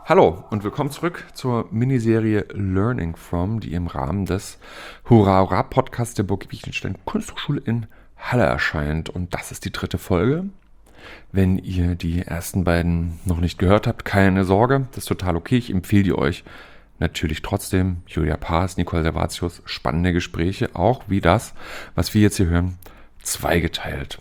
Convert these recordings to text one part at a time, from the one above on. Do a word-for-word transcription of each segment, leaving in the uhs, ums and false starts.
Hallo und willkommen zurück zur Miniserie Learning From, die im Rahmen des Hurra Hurra Podcasts der Burg Wiechenstein Kunsthochschule in Halle erscheint. Und das ist die dritte Folge. Wenn ihr die ersten beiden noch nicht gehört habt, keine Sorge, das ist total okay. Ich empfehle die euch natürlich trotzdem. Julia Paas, Nicole Servatius, spannende Gespräche, auch wie das, was wir jetzt hier hören, zweigeteilt.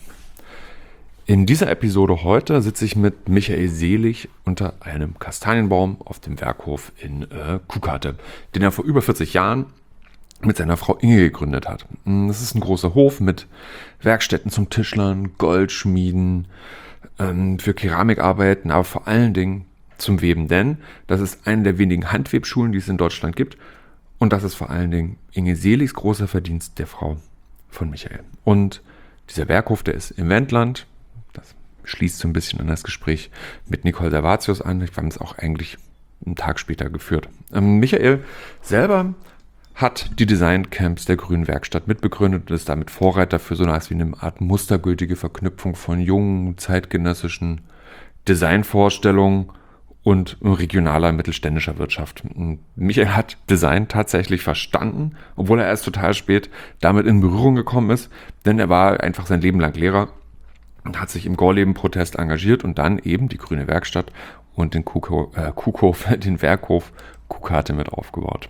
In dieser Episode heute sitze ich mit Michael Selig unter einem Kastanienbaum auf dem Werkhof in äh, Kuhkarte, den er vor über vierzig Jahren mit seiner Frau Inge gegründet hat. Das ist ein großer Hof mit Werkstätten zum Tischlern, Goldschmieden, ähm, für Keramikarbeiten, aber vor allen Dingen zum Weben, denn das ist eine der wenigen Handwebschulen, die es in Deutschland gibt, und das ist vor allen Dingen Inge Seligs großer Verdienst, der Frau von Michael. Und dieser Werkhof, der ist im Wendland. Das schließt so ein bisschen an das Gespräch mit Nicole Servatius an. Wir haben es auch eigentlich einen Tag später geführt. Ähm, Michael selber hat die Designcamps der Grünen Werkstatt mitbegründet und ist damit Vorreiter für so etwas wie eine Art mustergültige Verknüpfung von jungen, zeitgenössischen Designvorstellungen und regionaler mittelständischer Wirtschaft. Und Michael hat Design tatsächlich verstanden, obwohl er erst total spät damit in Berührung gekommen ist, denn er war einfach sein Leben lang Lehrer und hat sich im Gorleben-Protest engagiert und dann eben die Grüne Werkstatt und den Kuhko, äh, Kuhhof, den Werkhof Kuhkarte mit aufgebaut.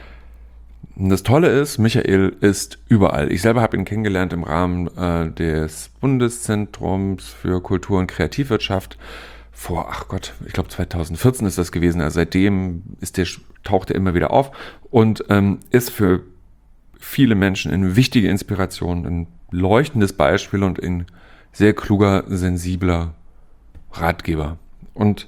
Und das Tolle ist, Michael ist überall. Ich selber habe ihn kennengelernt im Rahmen äh, des Bundeszentrums für Kultur und Kreativwirtschaft. Vor, ach Gott, ich glaube zweitausendvierzehn ist das gewesen. Also seitdem ist der, taucht er immer wieder auf und ähm, ist für viele Menschen eine wichtige Inspiration, ein leuchtendes Beispiel und ein sehr kluger, sensibler Ratgeber. Und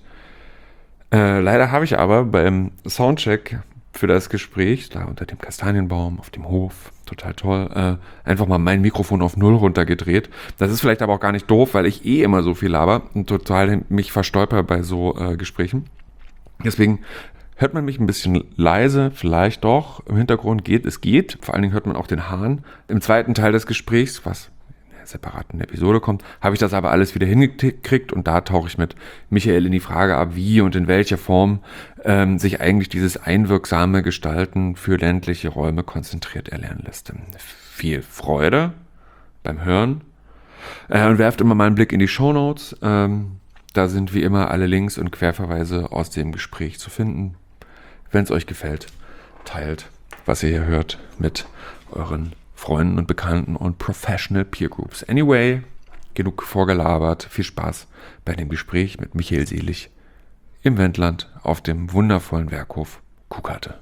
äh, leider habe ich aber beim Soundcheck für das Gespräch, da unter dem Kastanienbaum auf dem Hof, total toll, äh, einfach mal mein Mikrofon auf null runtergedreht. Das ist vielleicht aber auch gar nicht doof, weil ich eh immer so viel laber und total mich verstolper bei so äh, Gesprächen. Deswegen hört man mich ein bisschen leise, vielleicht doch. Im Hintergrund geht, es geht. Vor allen Dingen hört man auch den Hahn. Im zweiten Teil des Gesprächs, was separaten Episode kommt, habe ich das aber alles wieder hingekriegt und da tauche ich mit Michael in die Frage ab, wie und in welcher Form ähm, sich eigentlich dieses einwirksame Gestalten für ländliche Räume konzentriert erlernen lässt. Viel Freude beim Hören äh, und werft immer mal einen Blick in die Shownotes. Ähm, da sind wie immer alle Links und Querverweise aus dem Gespräch zu finden. Wenn es euch gefällt, teilt, was ihr hier hört, mit euren Freunden und Bekannten und Professional Peer Groups. Anyway, genug vorgelabert. Viel Spaß bei dem Gespräch mit Michael Selig im Wendland auf dem wundervollen Werkhof Kuhkarte.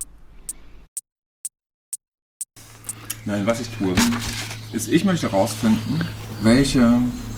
Nein, was ich tue, ist, ich möchte herausfinden, welche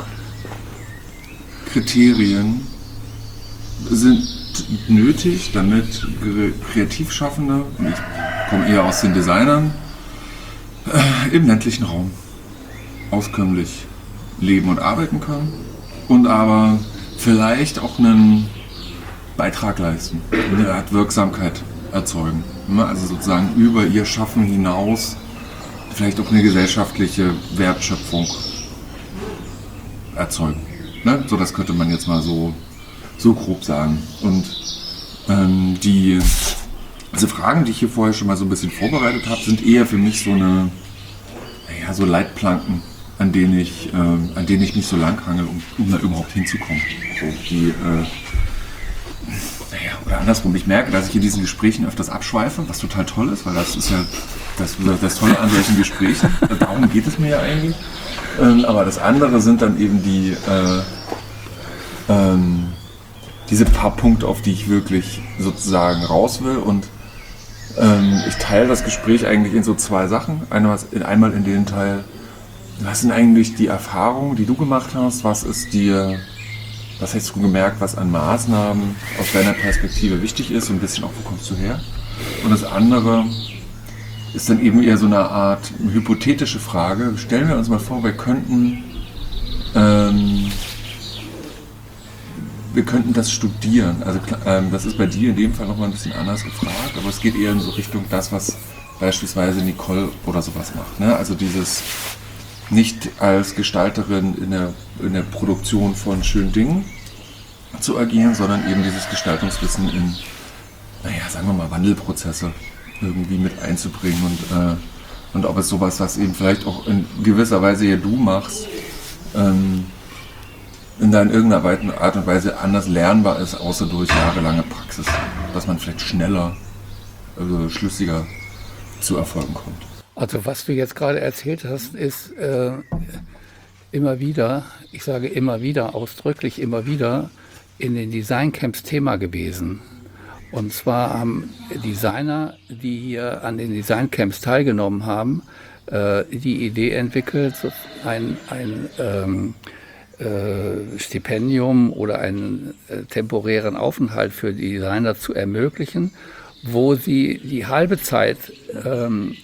Kriterien sind nötig, damit Kreativschaffende, und ich komme eher aus den Designern, im ländlichen Raum auskömmlich leben und arbeiten können und aber vielleicht auch einen Beitrag leisten, eine Art Wirksamkeit erzeugen. Also sozusagen über ihr Schaffen hinaus vielleicht auch eine gesellschaftliche Wertschöpfung erzeugen. So, das könnte man jetzt mal so, so grob sagen. Und ähm, die Diese Fragen, die ich hier vorher schon mal so ein bisschen vorbereitet habe, sind eher für mich so eine, naja, so Leitplanken, an denen ich, äh, an denen ich mich so langhangel, um, um da überhaupt hinzukommen. So, die, äh, naja, oder andersrum, ich merke, dass ich in diesen Gesprächen öfters abschweife, was total toll ist, weil das ist ja das, das Tolle an solchen Gesprächen. Darum geht es mir ja eigentlich. Ähm, aber das andere sind dann eben die, äh, ähm, diese paar Punkte, auf die ich wirklich sozusagen raus will, und ähm, ich teile das Gespräch eigentlich in so zwei Sachen. Einmal in, einmal in den Teil, was sind eigentlich die Erfahrungen, die du gemacht hast, was ist dir, was hast du gemerkt, was an Maßnahmen aus deiner Perspektive wichtig ist, und ein bisschen auch, wo kommst du her? Und das andere ist dann eben eher so eine Art hypothetische Frage. Stellen wir uns mal vor, wir könnten ähm, wir könnten das studieren. Also ähm, das ist bei dir in dem Fall nochmal ein bisschen anders gefragt, aber es geht eher in so Richtung das, was beispielsweise Nicole oder sowas macht. Ne? Also dieses nicht als Gestalterin in der, in der Produktion von schönen Dingen, zu agieren, sondern eben dieses Gestaltungswissen in, naja, sagen wir mal, Wandelprozesse irgendwie mit einzubringen und, äh, und ob es sowas, was eben vielleicht auch in gewisser Weise ja du machst, ähm, in deiner irgendeiner Art und Weise anders lernbar ist, außer durch jahrelange Praxis, dass man vielleicht schneller, also schlüssiger zu Erfolgen kommt. Also was du jetzt gerade erzählt hast, ist äh, immer wieder, ich sage immer wieder, ausdrücklich immer wieder, in den Designcamps Thema gewesen. Und zwar haben Designer, die hier an den Designcamps teilgenommen haben, äh, die Idee entwickelt, ein, ein ähm, äh, Stipendium oder einen äh, temporären Aufenthalt für die Designer zu ermöglichen, wo sie die halbe Zeit ähm,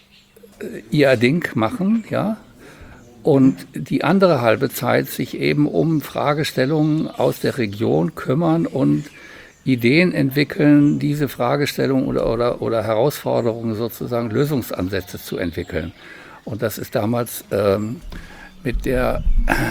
ihr Ding machen, ja, und die andere halbe Zeit sich eben um Fragestellungen aus der Region kümmern und Ideen entwickeln, diese Fragestellungen oder, oder, oder Herausforderungen sozusagen Lösungsansätze zu entwickeln. Und das ist damals ähm, mit der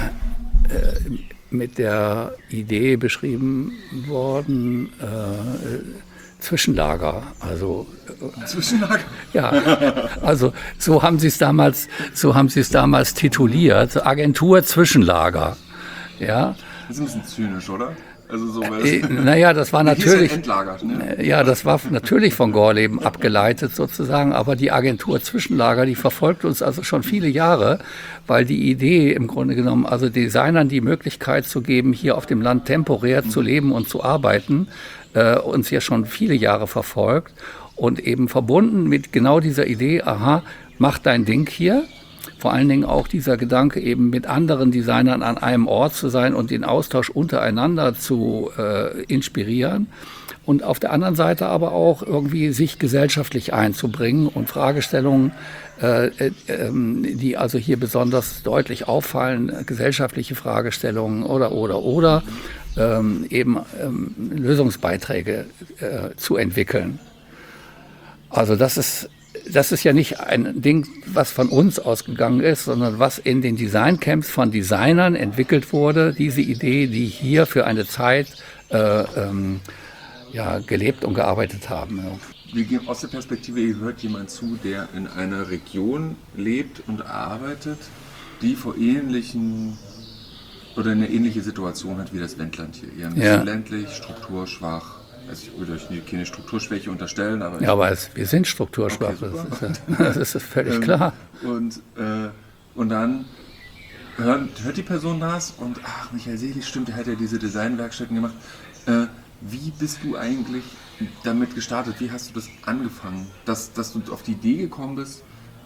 äh, mit der Idee beschrieben worden, äh, Zwischenlager, also Zwischenlager? Ja, also so haben sie es damals, so haben sie es damals tituliert, Agentur Zwischenlager. Ja. Das ist ein bisschen zynisch, oder? Also so, weil äh, naja, das war natürlich, entlagert, ne? Ja, das war natürlich von Gorleben abgeleitet sozusagen, aber die Agentur Zwischenlager, die verfolgt uns also schon viele Jahre, weil die Idee im Grunde genommen, also Designern die Möglichkeit zu geben, hier auf dem Land temporär mhm. zu leben und zu arbeiten, äh, uns ja schon viele Jahre verfolgt und eben verbunden mit genau dieser Idee, aha, mach dein Ding hier. Vor allen Dingen auch dieser Gedanke, eben mit anderen Designern an einem Ort zu sein und den Austausch untereinander zu äh, inspirieren. Und auf der anderen Seite aber auch irgendwie sich gesellschaftlich einzubringen und Fragestellungen, äh, äh, die also hier besonders deutlich auffallen, gesellschaftliche Fragestellungen oder, oder, oder, ähm, eben ähm, Lösungsbeiträge äh, zu entwickeln. Also das ist Das ist ja nicht ein Ding, was von uns ausgegangen ist, sondern was in den Designcamps von Designern entwickelt wurde. Diese Idee, die hier für eine Zeit äh, ähm, ja, gelebt und gearbeitet haben. Ja. Wir gehen aus der Perspektive, ihr hört jemand zu, der in einer Region lebt und arbeitet, die vor ähnlichen oder eine ähnliche Situation hat wie das Wendland hier. Eher ein bisschen ja. ländlich, strukturschwach. Also ich würde euch keine Strukturschwäche unterstellen, aber... Ja, aber es, wir sind strukturschwach, okay, das, ist, das ist völlig ähm, klar. Und, äh, und dann hört, hört die Person das und, ach, Michael Selig, stimmt, der hat ja diese Designwerkstätten gemacht. Äh, wie bist du eigentlich damit gestartet? Wie hast du das angefangen? Dass, dass du auf die Idee gekommen bist,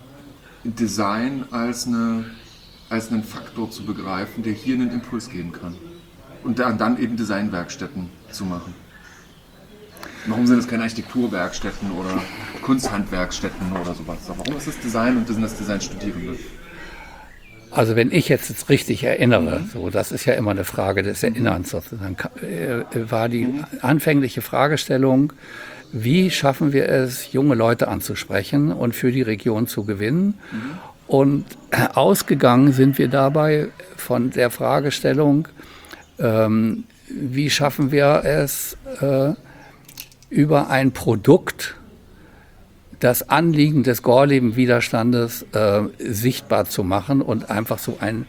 Design als, eine, als einen Faktor zu begreifen, der hier einen Impuls geben kann. Und dann, dann eben Designwerkstätten zu machen. Warum sind es keine Architekturwerkstätten oder Kunsthandwerkstätten oder sowas? Warum ist das Design und sind das Designstudierende? Also wenn ich jetzt richtig erinnere, mhm. so, das ist ja immer eine Frage des Erinnerns sozusagen, äh, war die mhm. anfängliche Fragestellung, wie schaffen wir es, junge Leute anzusprechen und für die Region zu gewinnen? Mhm. Und ausgegangen sind wir dabei von der Fragestellung, ähm, wie schaffen wir es, äh, über ein Produkt das Anliegen des Gorleben-Widerstandes äh, sichtbar zu machen und einfach so ein,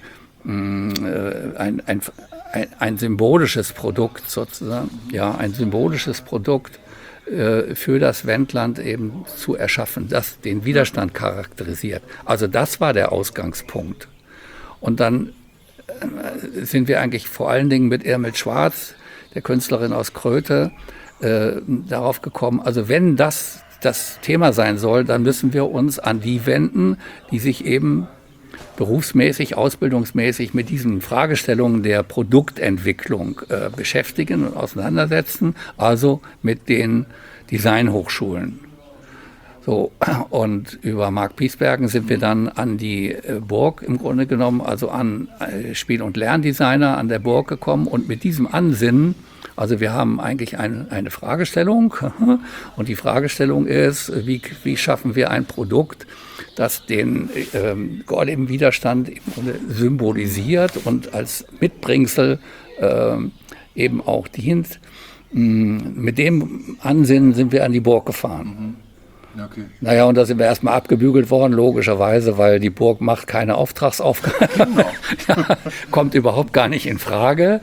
äh, ein, ein, ein, ein symbolisches Produkt sozusagen, ja, ein symbolisches Produkt äh, für das Wendland eben zu erschaffen, das den Widerstand charakterisiert. Also das war der Ausgangspunkt. Und dann äh, sind wir eigentlich vor allen Dingen mit Irmhild Schwarz, der Künstlerin aus Kröte, Äh, darauf gekommen, also wenn das das Thema sein soll, dann müssen wir uns an die wenden, die sich eben berufsmäßig, ausbildungsmäßig mit diesen Fragestellungen der Produktentwicklung äh, beschäftigen und auseinandersetzen, also mit den Designhochschulen. So, und über Marc Piesbergen sind wir dann an die äh, Burg im Grunde genommen, also an äh, Spiel- und Lerndesigner an der Burg gekommen und mit diesem Ansinnen, also wir haben eigentlich ein, eine Fragestellung und die Fragestellung ist, wie, wie schaffen wir ein Produkt, das den ähm, Gorleben-Widerstand im Grunde symbolisiert und als Mitbringsel ähm, eben auch dient. Mit dem Ansinnen sind wir an die Burg gefahren. Okay. Naja, und da sind wir erstmal abgebügelt worden, logischerweise, weil die Burg macht keine Auftragsaufgabe. Genau. Ja, kommt überhaupt gar nicht in Frage.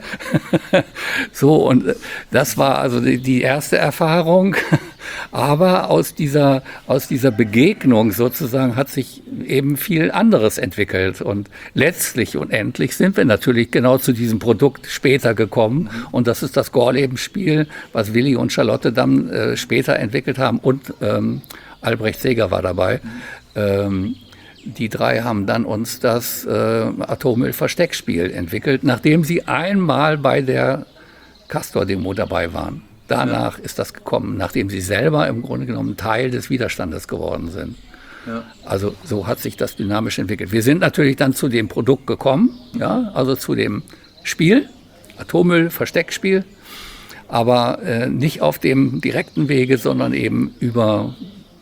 So, und das war also die, die erste Erfahrung. Aber aus dieser, aus dieser Begegnung sozusagen hat sich eben viel anderes entwickelt. Und letztlich und endlich sind wir natürlich genau zu diesem Produkt später gekommen. Und das ist das Gorleben-Spiel, was Willi und Charlotte dann äh, später entwickelt haben. Und ähm, Albrecht Seeger war dabei. Ähm, die drei haben dann uns das äh, Atommüll-Versteckspiel entwickelt, nachdem sie einmal bei der Castor-Demo dabei waren. Danach ja. ist das gekommen, nachdem sie selber im Grunde genommen Teil des Widerstandes geworden sind. Ja. Also so hat sich das dynamisch entwickelt. Wir sind natürlich dann zu dem Produkt gekommen, ja, also zu dem Spiel, Atommüll-Versteckspiel, aber äh, nicht auf dem direkten Wege, sondern eben über,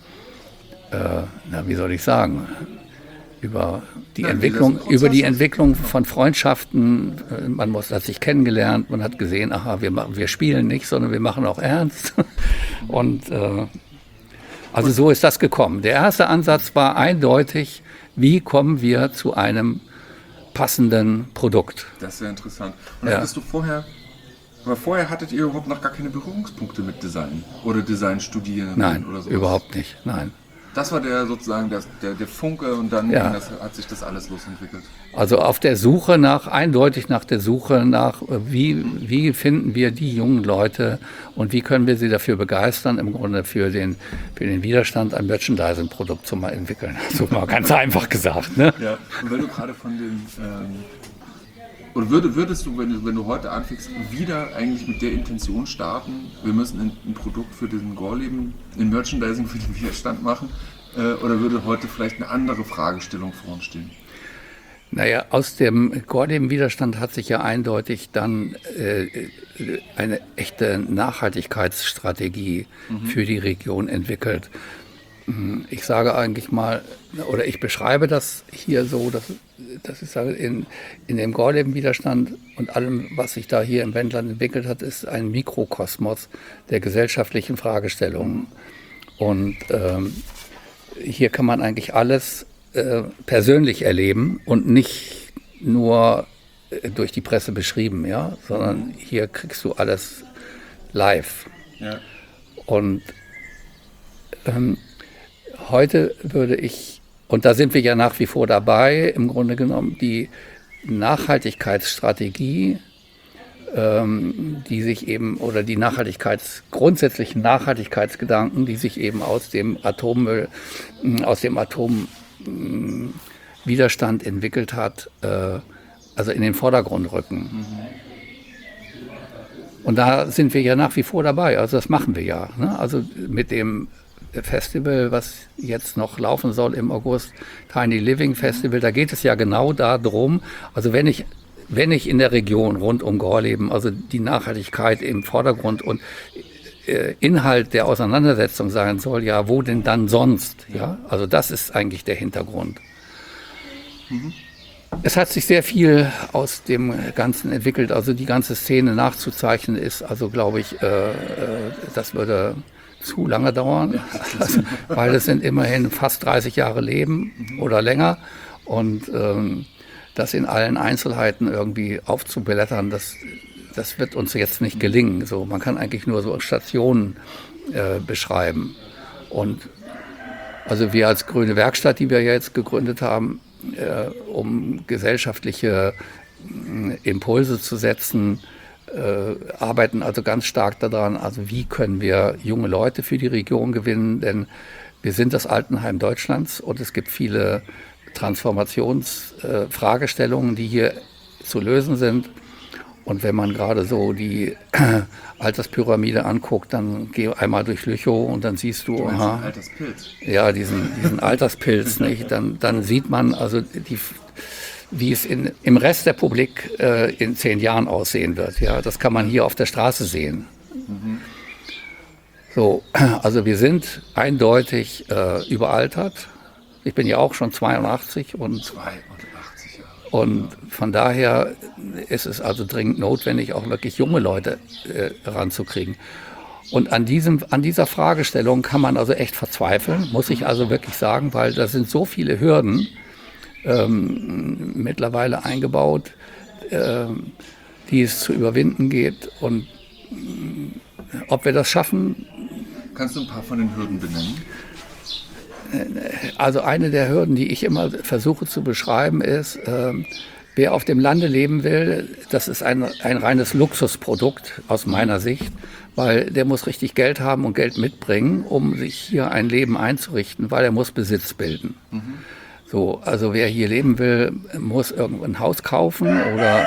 äh, na, wie soll ich sagen, über die ja, Entwicklung, über die Entwicklung von Freundschaften. Man muss, hat sich kennengelernt, man hat gesehen, aha, wir machen, wir spielen nicht, sondern wir machen auch ernst. Und äh, also so ist das gekommen. Der erste Ansatz war eindeutig, wie kommen wir zu einem passenden Produkt. Das ist sehr interessant. Und ja. hattest du vorher, aber vorher hattet ihr überhaupt noch gar keine Berührungspunkte mit Design oder Design studieren? Nein, oder so? Überhaupt nicht, nein. Das war der sozusagen der, der, der Funke und dann ja. das, hat sich das alles losentwickelt. Also auf der Suche nach, eindeutig nach der Suche nach, wie, wie finden wir die jungen Leute und wie können wir sie dafür begeistern, im Grunde für den, für den Widerstand ein Merchandising-Produkt zu mal entwickeln. So mal ganz einfach gesagt. Ne? Ja, und wenn du gerade von den, ähm, oder würdest, würdest du, wenn du, wenn du heute anfängst, wieder eigentlich mit der Intention starten, wir müssen ein, ein Produkt für diesen Gorleben, ein Merchandising für den Widerstand machen, äh, oder würde heute vielleicht eine andere Fragestellung vor uns stehen? Naja, aus dem Gorleben-Widerstand hat sich ja eindeutig dann äh, eine echte Nachhaltigkeitsstrategie mhm. für die Region entwickelt. Ich sage eigentlich mal, oder ich beschreibe das hier so, dass, dass ich sage, in, in dem Gorleben-Widerstand und allem, was sich da hier im Wendland entwickelt hat, ist ein Mikrokosmos der gesellschaftlichen Fragestellungen. Und ähm, hier kann man eigentlich alles äh, persönlich erleben und nicht nur äh, durch die Presse beschrieben, ja, sondern hier kriegst du alles live. Ja. Und ähm, heute würde ich, und da sind wir ja nach wie vor dabei, im Grunde genommen die Nachhaltigkeitsstrategie, ähm, die sich eben, oder die Nachhaltigkeits, grundsätzlichen Nachhaltigkeitsgedanken, die sich eben aus dem Atommüll, aus dem Atomwiderstand entwickelt hat, äh, also in den Vordergrund rücken. Mhm. Und da sind wir ja nach wie vor dabei, also das machen wir ja. Ne? Also mit dem Festival, was jetzt noch laufen soll im August, Tiny Living Festival, da geht es ja genau darum, also wenn ich, wenn ich in der Region rund um Gorleben, also die Nachhaltigkeit im Vordergrund und äh, Inhalt der Auseinandersetzung sein soll, ja, wo denn dann sonst? Ja, also das ist eigentlich der Hintergrund. Mhm. Es hat sich sehr viel aus dem Ganzen entwickelt, also die ganze Szene nachzuzeichnen ist, also glaube ich, äh, äh, das würde zu lange dauern, also, weil es sind immerhin fast dreißig Jahre Leben oder länger und ähm, das in allen Einzelheiten irgendwie aufzublättern, das, das wird uns jetzt nicht gelingen. So, man kann eigentlich nur so Stationen äh, beschreiben. Und also wir als Grüne Werkstatt, die wir ja jetzt gegründet haben, äh, um gesellschaftliche äh, Impulse zu setzen, Äh, arbeiten also ganz stark daran, also wie können wir junge Leute für die Region gewinnen, denn wir sind das Altenheim Deutschlands und es gibt viele Transformationsfragestellungen, äh, die hier zu lösen sind. Und wenn man gerade so die äh, Alterspyramide anguckt, dann geh einmal durch Lüchow und dann siehst du, du aha, Alterspilz. Ja, diesen, diesen Alterspilz, nicht? Dann, dann sieht man also die wie es in, im Rest der Republik äh, in zehn Jahren aussehen wird. Ja, das kann man hier auf der Straße sehen. Mhm. So, also wir sind eindeutig äh, überaltert. Ich bin ja auch schon zweiundachtzig und, zweiundachtzig Jahre. Und von daher ist es also dringend notwendig, auch wirklich junge Leute äh, ranzukriegen. Und an, diesem, an dieser Fragestellung kann man also echt verzweifeln, muss ich also wirklich sagen, weil da sind so viele Hürden ähm, mittlerweile eingebaut, ähm, die es zu überwinden geht. Und äh, ob wir das schaffen... Kannst du ein paar von den Hürden benennen? Also eine der Hürden, die ich immer versuche zu beschreiben, ist, äh, wer auf dem Lande leben will, das ist ein, ein reines Luxusprodukt aus meiner Sicht, weil der muss richtig Geld haben und Geld mitbringen, um sich hier ein Leben einzurichten, weil er muss Besitz bilden. Mhm. So, also wer hier leben will, muss irgendwo ein Haus kaufen oder,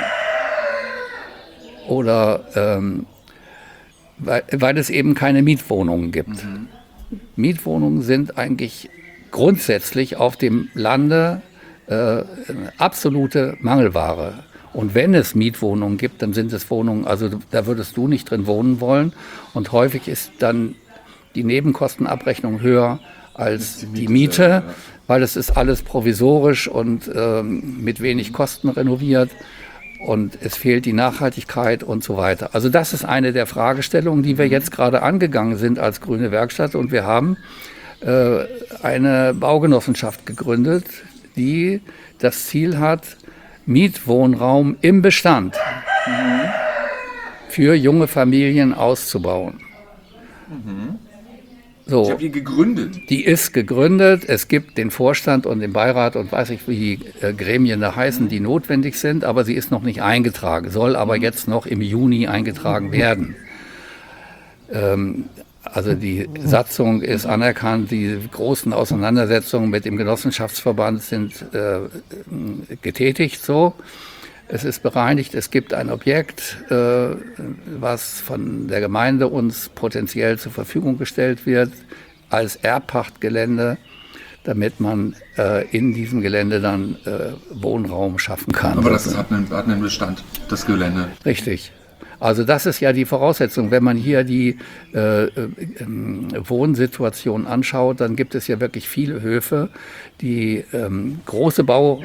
oder ähm, weil, weil es eben keine Mietwohnungen gibt. Mhm. Mietwohnungen sind eigentlich grundsätzlich auf dem Lande äh, eine absolute Mangelware. Und wenn es Mietwohnungen gibt, dann sind es Wohnungen, also da würdest du nicht drin wohnen wollen. Und häufig ist dann die Nebenkostenabrechnung höher als die Miete, die Miete ja. Weil es ist alles provisorisch und ähm, mit wenig Kosten renoviert. Und es fehlt die Nachhaltigkeit und so weiter. Also das ist eine der Fragestellungen, die wir jetzt gerade angegangen sind als Grüne Werkstatt. Und wir haben äh, eine Baugenossenschaft gegründet, die das Ziel hat, Mietwohnraum im Bestand mhm. für junge Familien auszubauen. Mhm. So, ich habe die gegründet. Die ist gegründet. Es gibt den Vorstand und den Beirat und weiß ich, wie die äh, Gremien da heißen, die notwendig sind, aber sie ist noch nicht eingetragen, soll aber jetzt noch im Juni eingetragen werden. Ähm, also die Satzung ist anerkannt, die großen Auseinandersetzungen mit dem Genossenschaftsverband sind äh, getätigt so. Es ist bereinigt, es gibt ein Objekt, äh, was von der Gemeinde uns potenziell zur Verfügung gestellt wird, als Erbpachtgelände, damit man äh, in diesem Gelände dann äh, Wohnraum schaffen kann. Aber das hat einen, hat einen Bestand, das Gelände. Richtig. Also das ist ja die Voraussetzung. Wenn man hier die äh, äh, Wohnsituation anschaut, dann gibt es ja wirklich viele Höfe, die ähm, große Bau...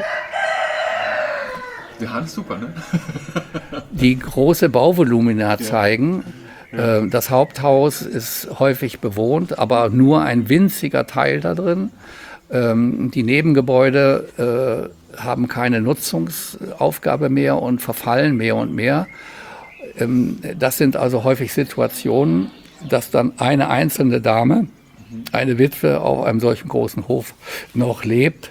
Der Hand super, ne? die große Bauvolumina zeigen. Ja. Ja. Das Haupthaus ist häufig bewohnt, aber nur ein winziger Teil da drin. Die Nebengebäude haben keine Nutzungsaufgabe mehr und verfallen mehr und mehr. Das sind also häufig Situationen, dass dann eine einzelne Dame, eine Witwe auf einem solchen großen Hof noch lebt,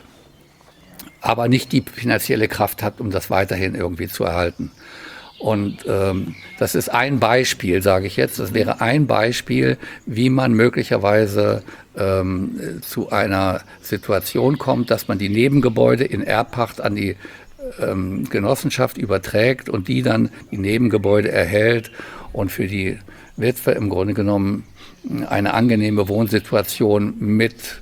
aber nicht die finanzielle Kraft hat, um das weiterhin irgendwie zu erhalten. Und ähm, das ist ein Beispiel, sage ich jetzt. Das wäre ein Beispiel, wie man möglicherweise ähm, zu einer Situation kommt, dass man die Nebengebäude in Erbpacht an die ähm, Genossenschaft überträgt und die dann die Nebengebäude erhält und für die Witwe im Grunde genommen eine angenehme Wohnsituation mit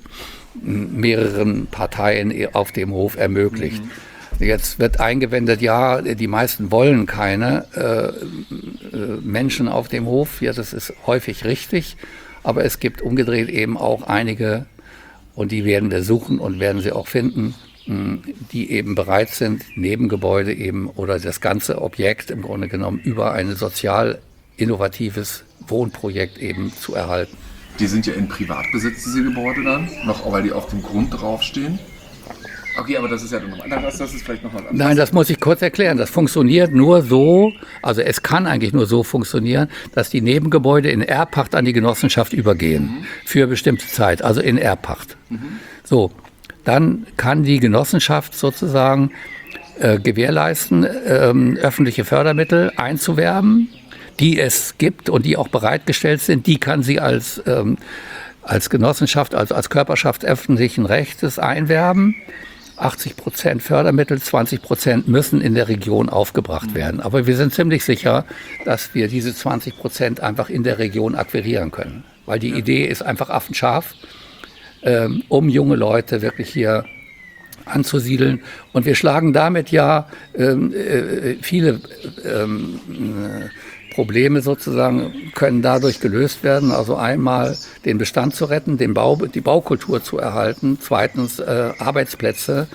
mehreren Parteien auf dem Hof ermöglicht. Mhm. Jetzt wird eingewendet, ja, die meisten wollen keine äh, äh, Menschen auf dem Hof. Ja, das ist häufig richtig, aber es gibt umgedreht eben auch einige, und die werden wir suchen und werden sie auch finden, mh, die eben bereit sind, Nebengebäude eben oder das ganze Objekt im Grunde genommen über ein sozial innovatives Wohnprojekt eben zu erhalten. Die sind ja in Privatbesitz, diese Gebäude dann, noch weil die auf dem Grund draufstehen. Okay, aber das ist ja dann noch anders, das ist vielleicht noch was anderes. Nein, das muss ich kurz erklären. Das funktioniert nur so, also es kann eigentlich nur so funktionieren, dass die Nebengebäude in Erbpacht an die Genossenschaft übergehen, mhm. für bestimmte Zeit, also in Erbpacht. Mhm. So, dann kann die Genossenschaft sozusagen äh, gewährleisten, ähm, öffentliche Fördermittel einzuwerben, die es gibt und die auch bereitgestellt sind, die kann sie als, ähm, als Genossenschaft, also als Körperschaft öffentlichen Rechtes einwerben. achtzig Prozent Fördermittel, zwanzig Prozent müssen in der Region aufgebracht werden. Aber wir sind ziemlich sicher, dass wir diese zwanzig Prozent einfach in der Region akquirieren können. Weil die Idee ist einfach affenscharf, ähm, um junge Leute wirklich hier anzusiedeln. Und wir schlagen damit ja ähm, äh, viele ähm, äh, Probleme sozusagen können dadurch gelöst werden. Also einmal den Bestand zu retten, den Bau, die Baukultur zu erhalten. Zweitens äh, Arbeitsplätze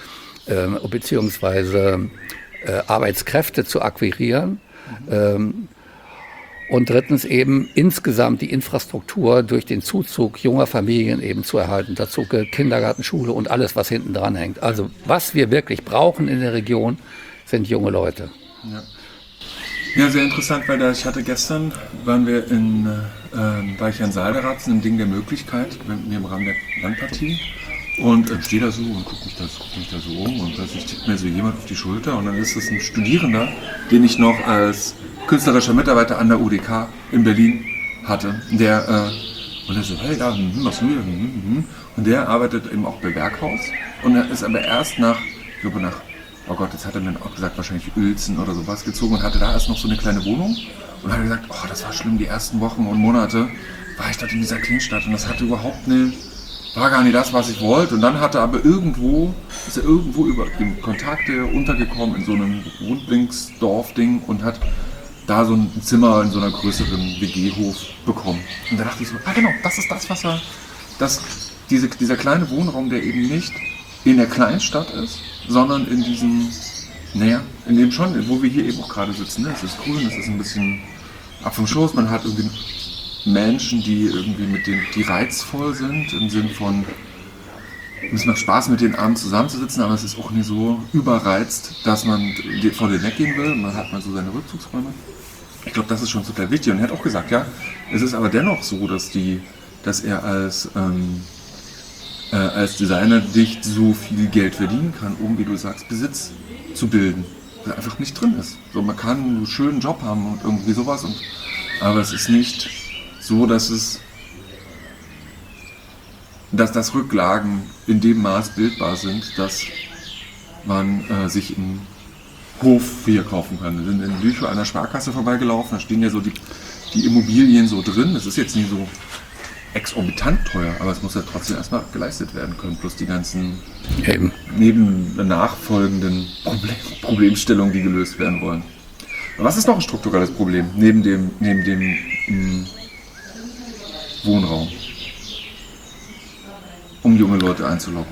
ähm, beziehungsweise äh, Arbeitskräfte zu akquirieren. Mhm. Ähm, und drittens eben insgesamt die Infrastruktur durch den Zuzug junger Familien eben zu erhalten. Dazu Kindergarten, Schule und alles, was hinten dran hängt. Also was wir wirklich brauchen in der Region, sind junge Leute. Ja. Ja, sehr interessant, weil da, ich hatte gestern, waren wir in, äh, war ich in Saalderatsen im Ding der Möglichkeit, mit mir im Rahmen der Landpartie. Und äh, stehe da so und gucke mich, guck mich da so um und plötzlich tippt mir so jemand auf die Schulter und dann ist es ein Studierender, den ich noch als künstlerischer Mitarbeiter an der U D K in Berlin hatte. Der, äh, und er so, hey, ja, hm, was du hier? Hm, hm. Und der arbeitet eben auch bei Berghaus und er ist aber erst nach, ich glaube nach, oh Gott, jetzt hat er mir auch gesagt, wahrscheinlich Uelzen oder sowas gezogen und hatte da erst noch so eine kleine Wohnung und hat gesagt, oh, das war schlimm, die ersten Wochen und Monate war ich dort in dieser Kleinstadt und das hatte überhaupt eine, war gar nicht das, was ich wollte. Und dann hat er aber irgendwo, ist er irgendwo über den Kontakte untergekommen in so einem Rundlinksdorf-Ding und hat da so ein Zimmer in so einer größeren W G-Hof bekommen. Und da dachte ich so, ah genau, das ist das, was er, das, diese, dieser kleine Wohnraum, der eben nicht in der Kleinstadt ist, sondern in diesem, naja, in dem schon, wo wir hier eben auch gerade sitzen. Ne? Es ist grün, es ist ein bisschen ab vom Schoß, man hat irgendwie Menschen, die irgendwie mit denen, die reizvoll sind, im Sinn von, es macht Spaß, mit denen abends zusammenzusitzen, aber es ist auch nie so überreizt, dass man vor den weggehen will. Man hat mal so seine Rückzugsräume. Ich glaube, das ist schon total wichtig. Und er hat auch gesagt, ja, es ist aber dennoch so, dass die, dass er als, ähm, äh, als Designer nicht so viel Geld verdienen kann, um, wie du sagst, Besitz zu bilden. Weil einfach nicht drin ist. So, man kann einen schönen Job haben und irgendwie sowas, und, aber es ist nicht so, dass es dass das Rücklagen in dem Maß bildbar sind, dass man äh, sich einen Hof hier kaufen kann. Wir sind in Lüchow an der Sparkasse vorbeigelaufen, da stehen ja so die, die Immobilien so drin. Das ist jetzt nicht so exorbitant teuer, aber es muss ja trotzdem erstmal geleistet werden können, plus die ganzen Eben. neben nachfolgenden Problem, Problemstellungen, die gelöst werden wollen. Aber was ist noch ein strukturelles Problem neben dem, neben dem mh, Wohnraum, um junge Leute einzulocken?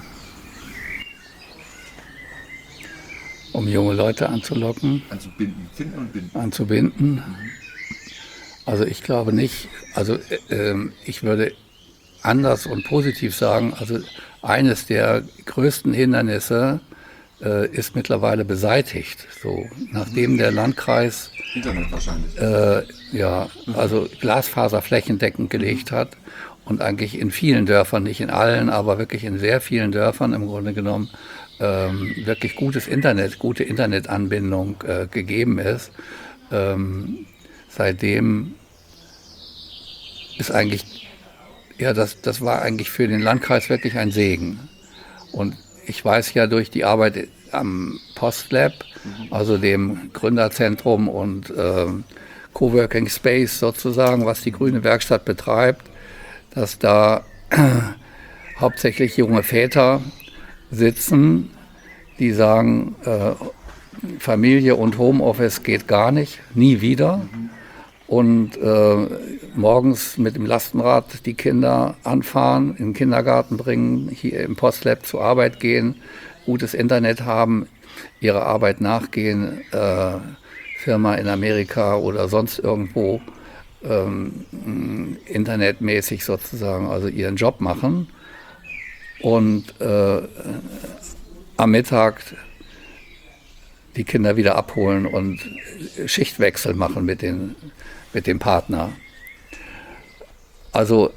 Um junge Leute anzulocken, Anzubinden, finden und binden. anzubinden. Mhm. Also ich glaube nicht, also äh, ich würde anders und positiv sagen, also eines der größten Hindernisse äh, ist mittlerweile beseitigt. So, nachdem der Landkreis Internet wahrscheinlich. Äh, ja, also Glasfaser flächendeckend gelegt hat und eigentlich in vielen Dörfern, nicht in allen, aber wirklich in sehr vielen Dörfern im Grunde genommen ähm, wirklich gutes Internet, gute Internetanbindung äh, gegeben ist. Ähm, seitdem ist eigentlich, ja, das, das war eigentlich für den Landkreis wirklich ein Segen. Und ich weiß ja durch die Arbeit am Postlab, also dem Gründerzentrum und äh, Coworking Space sozusagen, was die Grüne Werkstatt betreibt, dass da äh, hauptsächlich junge Väter sitzen, die sagen, äh, Familie und Homeoffice geht gar nicht, nie wieder. Und äh, morgens mit dem Lastenrad die Kinder anfahren, in den Kindergarten bringen, hier im Postlab zur Arbeit gehen, gutes Internet haben, ihrer Arbeit nachgehen, äh, Firma in Amerika oder sonst irgendwo ähm, internetmäßig sozusagen, also ihren Job machen und äh, am Mittag die Kinder wieder abholen und Schichtwechsel machen mit, den, mit dem Partner. Also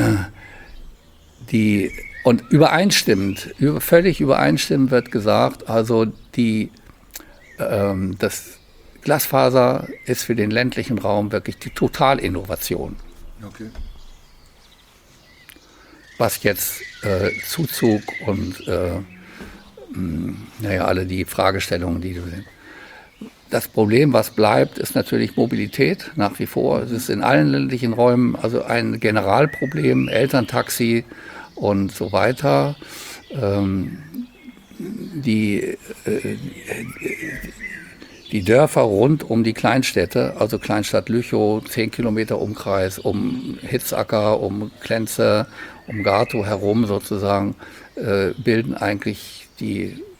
die, und übereinstimmend, über, völlig übereinstimmend wird gesagt, also die, ähm, das Glasfaser ist für den ländlichen Raum wirklich die Totalinnovation. Okay. Was jetzt äh, Zuzug und äh, mh, naja, alle die Fragestellungen, die du sind. Das Problem, was bleibt, ist natürlich Mobilität nach wie vor. Es ist in allen ländlichen Räumen also ein Generalproblem, Elterntaxi und so weiter. Ähm, die, äh, die Dörfer rund um die Kleinstädte, also Kleinstadt Lüchow, zehn Kilometer Umkreis, um Hitzacker, um Klenze, um Gatow herum sozusagen, äh, bilden eigentlich die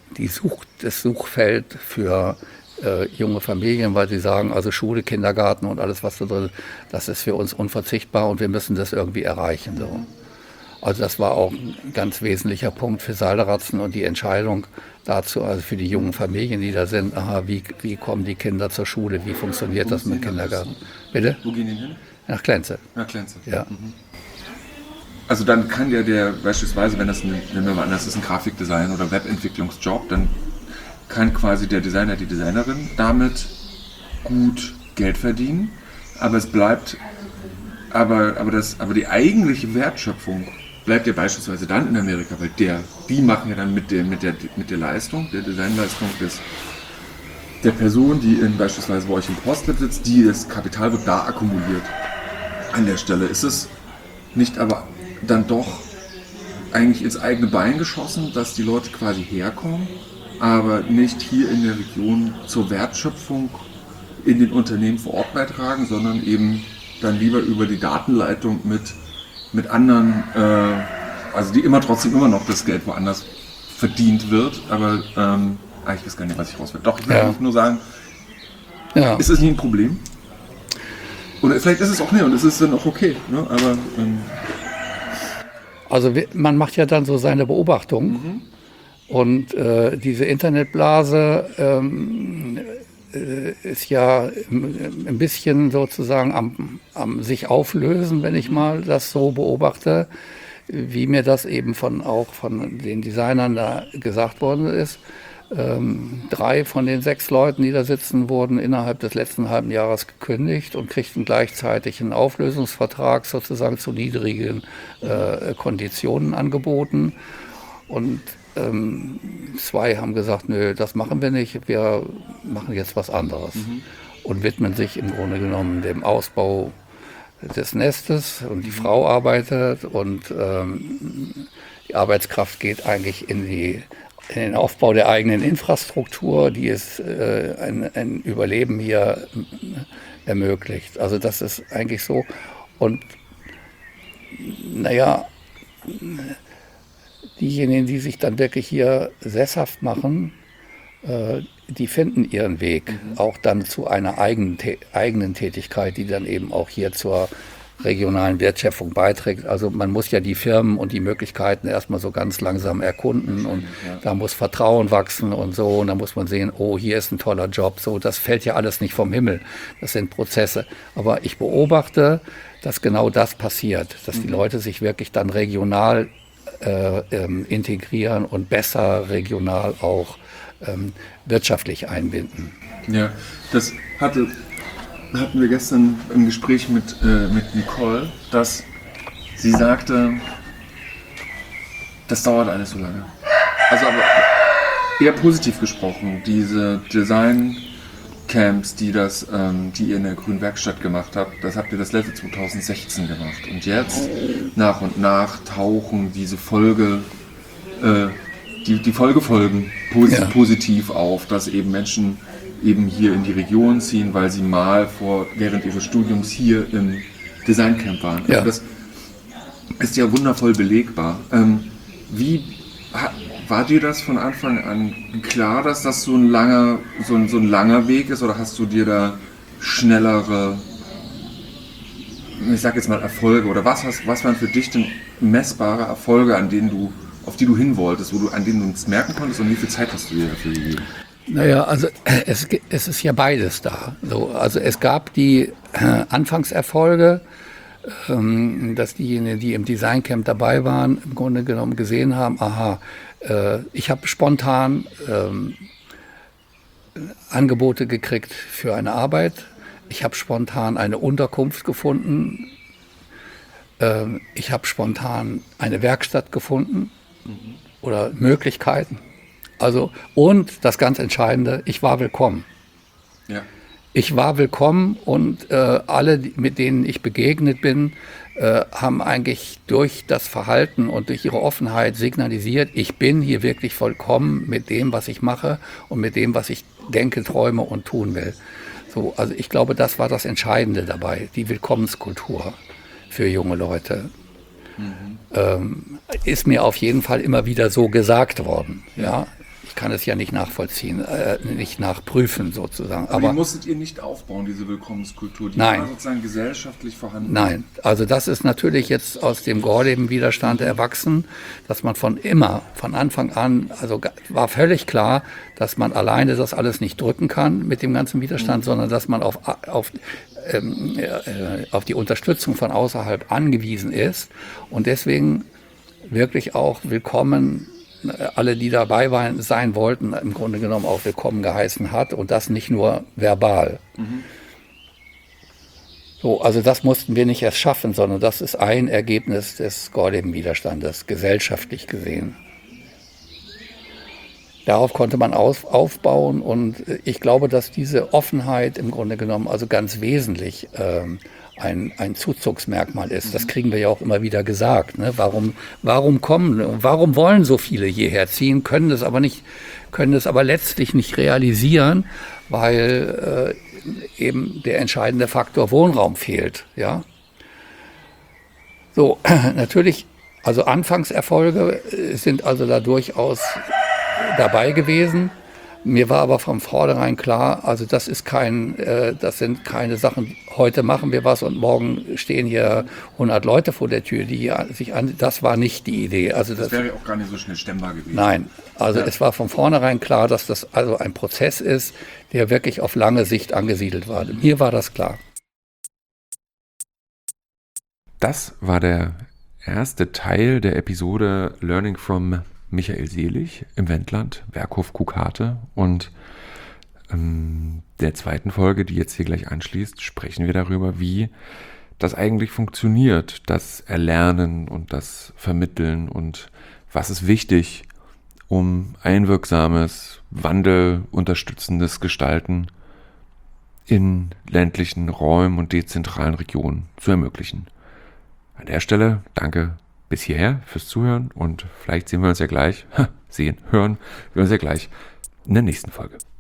die Such, das Suchfeld für äh, junge Familien, weil sie sagen, also Schule, Kindergarten und alles, was da drin ist, das ist für uns unverzichtbar und wir müssen das irgendwie erreichen. So. Also das war auch ein ganz wesentlicher Punkt für Salderatzen und die Entscheidung dazu, also für die jungen Familien, die da sind, aha, wie, wie kommen die Kinder zur Schule, wie funktioniert das mit dem Kindergarten? Bitte? Wo gehen die hin? Nach Klenze. Nach Klenze. Ja. Mhm. Also dann kann ja der, beispielsweise, wenn das, ein, nehmen wir mal an, das ist ein Grafikdesign oder Webentwicklungsjob, dann kann quasi der Designer, die Designerin damit gut Geld verdienen, aber es bleibt, aber, aber, das, aber die eigentliche Wertschöpfung bleibt ja beispielsweise dann in Amerika, weil der, die machen ja dann mit der, mit der, mit der Leistung, der Designleistung des, der Person, die in, beispielsweise bei euch im Postlab sitzt, die das Kapital wird da akkumuliert. An der Stelle ist es nicht aber dann doch eigentlich ins eigene Bein geschossen, dass die Leute quasi herkommen, aber nicht hier in der Region zur Wertschöpfung in den Unternehmen vor Ort beitragen, sondern eben dann lieber über die Datenleitung mit, mit anderen, äh, also die immer trotzdem immer noch das Geld woanders verdient wird, aber ähm, ah, ich weiß gar nicht, was ich raus will. Doch, ich will Ja. nur sagen, Ja. ist das nicht ein Problem? Oder vielleicht ist es auch nicht und es ist dann auch okay, ne? Aber ähm, Also wir- man macht ja dann so seine Beobachtungen Mhm. und äh, diese Internetblase ähm, äh, ist ja ähm, ein bisschen sozusagen am, am sich auflösen, wenn ich mal das so beobachte, wie mir das eben von auch von den Designern da gesagt worden ist. Ähm, drei von den sechs Leuten, die da sitzen, wurden innerhalb des letzten halben Jahres gekündigt und kriegten gleichzeitig einen Auflösungsvertrag sozusagen zu niedrigen äh, Konditionen angeboten. Und ähm, zwei haben gesagt, nö, das machen wir nicht, wir machen jetzt was anderes. Und widmen sich im Grunde genommen dem Ausbau des Nestes und die Frau arbeitet und ähm, die Arbeitskraft geht eigentlich in die in den Aufbau der eigenen Infrastruktur, die es äh, ein, ein Überleben hier äh, ermöglicht. Also das ist eigentlich so. Und naja, diejenigen, die sich dann wirklich hier sesshaft machen, äh, die finden ihren Weg auch dann zu einer eigenen, eigenen Tätigkeit, die dann eben auch hier zur regionalen Wertschöpfung beiträgt. Also man muss ja die Firmen und die Möglichkeiten erstmal so ganz langsam erkunden und ja. da muss Vertrauen wachsen und so und da muss man sehen, oh, hier ist ein toller Job, so, das fällt ja alles nicht vom Himmel. Das sind Prozesse. Aber ich beobachte, dass genau das passiert, dass mhm. die Leute sich wirklich dann regional äh, ähm, integrieren und besser regional auch ähm, wirtschaftlich einbinden. ja, das hatte hatten wir gestern im Gespräch mit, äh, mit Nicole, dass sie sagte, das dauert alles so lange. Also aber eher positiv gesprochen, diese Design-Camps, die, das, ähm, die ihr in der Grünen Werkstatt gemacht habt, das habt ihr das letzte zwanzig sechzehn gemacht. Und jetzt nach und nach tauchen diese Folge, äh, die, die Folgefolgen posi- Ja. positiv auf, dass eben Menschen eben hier in die Region ziehen, weil sie mal vor, während ihres Studiums hier im Designcamp waren. Ja. Also das ist ja wundervoll belegbar. Ähm, wie ha, war dir das von Anfang an klar, dass das so ein langer, so ein, so ein langer Weg ist, oder hast du dir da schnellere, ich sag jetzt mal Erfolge, oder was hast, was waren für dich denn messbare Erfolge, an denen du, auf die du hin wolltest, wo du, an denen du es merken konntest, und wie viel Zeit hast du dir dafür gegeben? Naja, also es, es ist ja beides da. So, also es gab die äh, Anfangserfolge, ähm, dass diejenigen, die im Designcamp dabei waren, im Grunde genommen gesehen haben, aha, äh, ich habe spontan ähm, Angebote gekriegt für eine Arbeit, ich habe spontan eine Unterkunft gefunden, ähm, ich habe spontan eine Werkstatt gefunden mhm. oder Möglichkeiten. Also, und das ganz Entscheidende, ich war willkommen. Ja. Ich war willkommen und äh, alle, die, mit denen ich begegnet bin, äh, haben eigentlich durch das Verhalten und durch ihre Offenheit signalisiert, ich bin hier wirklich vollkommen mit dem, was ich mache und mit dem, was ich denke, träume und tun will. So, also ich glaube, das war das Entscheidende dabei, die Willkommenskultur für junge Leute. Mhm. Ähm, ist mir auf jeden Fall immer wieder so gesagt worden. Ja. Ich kann es ja nicht nachvollziehen, äh, nicht nachprüfen sozusagen. Aber, Aber die musstet ihr nicht aufbauen, diese Willkommenskultur? Die nein. war sozusagen gesellschaftlich vorhanden? Nein, also das ist natürlich jetzt aus dem Gorleben-Widerstand erwachsen, dass man von immer, von Anfang an, also war völlig klar, dass man alleine das alles nicht drücken kann mit dem ganzen Widerstand, mhm. sondern dass man auf, auf, ähm, äh, auf die Unterstützung von außerhalb angewiesen ist und deswegen wirklich auch willkommen, alle, die dabei waren, sein wollten, im Grunde genommen auch willkommen geheißen hat und das nicht nur verbal. Mhm. So, also das mussten wir nicht erst schaffen, sondern das ist ein Ergebnis des Gorleben-Widerstandes, gesellschaftlich gesehen. Darauf konnte man auf, aufbauen und ich glaube, dass diese Offenheit im Grunde genommen also ganz wesentlich ähm, ein, ein Zuzugsmerkmal ist. Das kriegen wir ja auch immer wieder gesagt. Ne? Warum, warum kommen, warum wollen so viele hierher ziehen, können es aber nicht, können es aber letztlich nicht realisieren, weil äh, eben der entscheidende Faktor Wohnraum fehlt. Ja? So, natürlich, also Anfangserfolge sind also da durchaus dabei gewesen. Mir war aber von vornherein klar, also das ist kein, äh, das sind keine Sachen, heute machen wir was und morgen stehen hier hundert Leute vor der Tür, die sich an, das war nicht die Idee. Also das, das wäre auch gar nicht so schnell stemmbar gewesen. Nein, also ja. Es war von vornherein klar, dass das also ein Prozess ist, der wirklich auf lange Sicht angesiedelt war. Mir war das klar. Das war der erste Teil der Episode Learning from Michael Selig im Wendland, Werkhof Kuhkarte. Und ähm, der zweiten Folge, die jetzt hier gleich anschließt, sprechen wir darüber, wie das eigentlich funktioniert, das Erlernen und das Vermitteln und was ist wichtig, um einwirksames, wandelunterstützendes Gestalten in ländlichen Räumen und dezentralen Regionen zu ermöglichen. An der Stelle danke bis hierher fürs Zuhören und vielleicht sehen wir uns ja gleich, sehen, hören wir uns ja gleich in der nächsten Folge.